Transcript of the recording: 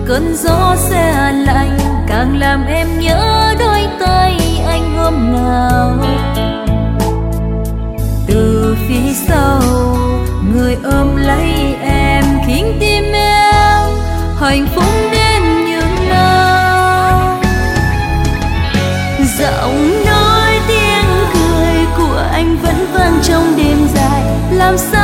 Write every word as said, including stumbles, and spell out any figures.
cơn gió se lạnh càng làm em nhớ đôi tay anh hôm nào. Từ phía sau người ôm lấy em khiến tim em hạnh phúc đến như nào. Giọng nói tiếng cười của anh vẫn vang trong đêm dài, làm sao